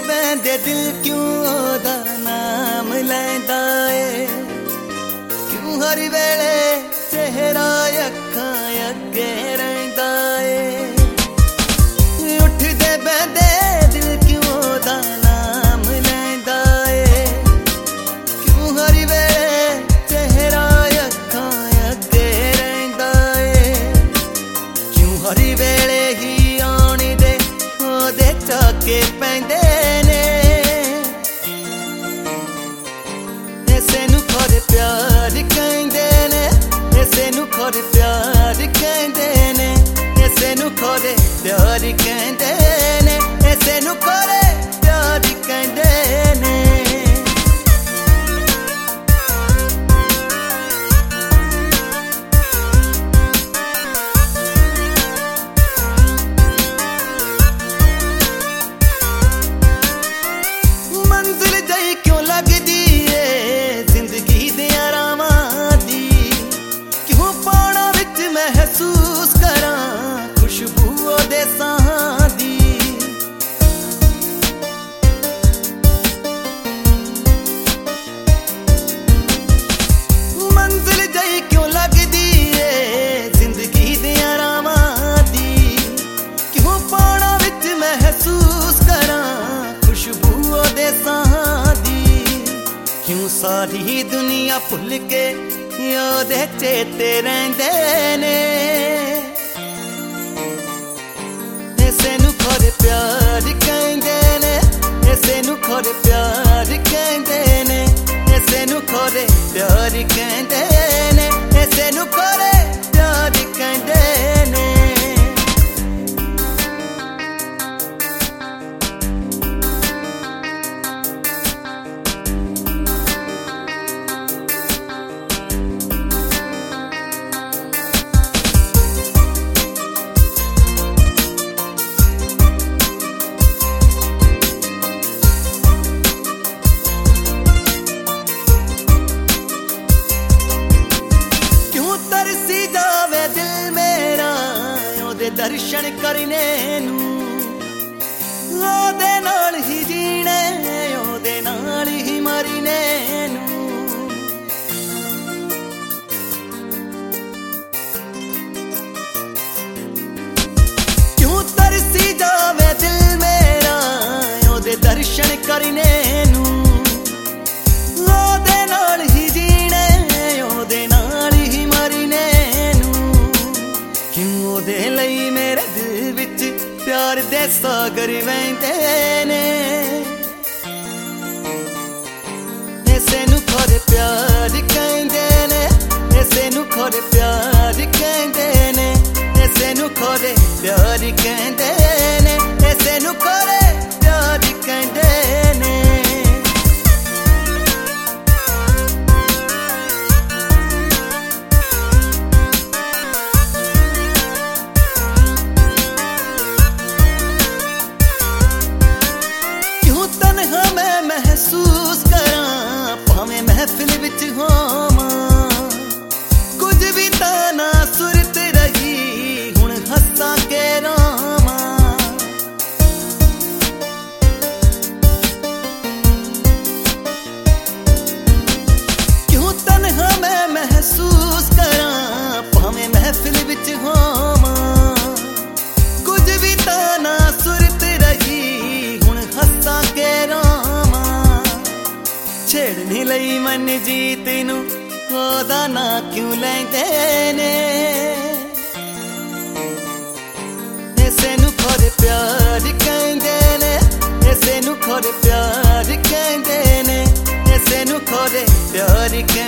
बहंदे दिल क्यों ओदा नाम लैंदा ए, क्यों हर वेले चेहरा अखां अगे रहिंदा ए। उठदे बहंदे दिल क्यों ओदा नाम लैंदा ए, क्यों हर वेले चेहरा अखां अगे रहिंदा ए, क्यों हर वेले ही आने दे ओदे चाके पैंदे ने। इसे नूं खोरे प्यार कहंदे ने, इसे नूं खोरे प्यार कहंदे ने, इसे नूं खोरे प्यार कहंदे ने, इसे नूं खोरे प्यार कहंदे ने। मंजिल जई क्यों लगदी ए जिंदगी दे आरामां दी, क्यों पाना विच महसूस करां खुशबू ओदे साहां दी। मंजिल जई क्यों लगदी ए जिंदगी दे आरामां दी, क्यों पाना विच महसूस करां खुशबू ओदे साहां दी। क्यों सारी दुनिया भुल के ओदे चेते रहिंदे ने। इसे नूं खोरे प्यार कहंदे ने, इसे नूं खोरे प्यार कहंदे ने, इसे नूं खोरे प्यार कहंदे ने, इसे नूं खोरे प्यार कहंदे ने। दर्शन करने नूं ओदे नाल ही जीने, ओदे नाल ही मरने नूं। क्यों तरसी जावे दिल मेरा ओदे दर्शन करने नूं, ओदे नाल ही जीने, ओदे नाल ही मरने नूं। क्यों ओदे लई मेरे दिल विच प्यार दे सागर वहंदे ने। इसे नूं खोरे प्यार कहंदे ने, इसे नूं खोरे प्यार कहंदे ने, इसे नूं खोरे प्यार कहंदे ने, इसे नूं खोरे प्यार कहंदे ने। महसूस करां भावें महफिल विच होवां, कुछ भी तां ना सुरत रही हुण हस्सां के रोवां। क्यों तन्हा मैं महसूस करां भावें महफिल विच होवां, कुछ भी तां ना सुरत रही हुण हस्सां के रोवां। छेड़ने लई मन जीत नूं ओदा ना क्यों लैंदे ने। इसे नूं खोरे प्यार कहंदे ने, इसे नूं खोरे प्यार कहंदे ने, इसे नूं खोरे प्यार कहंदे ने।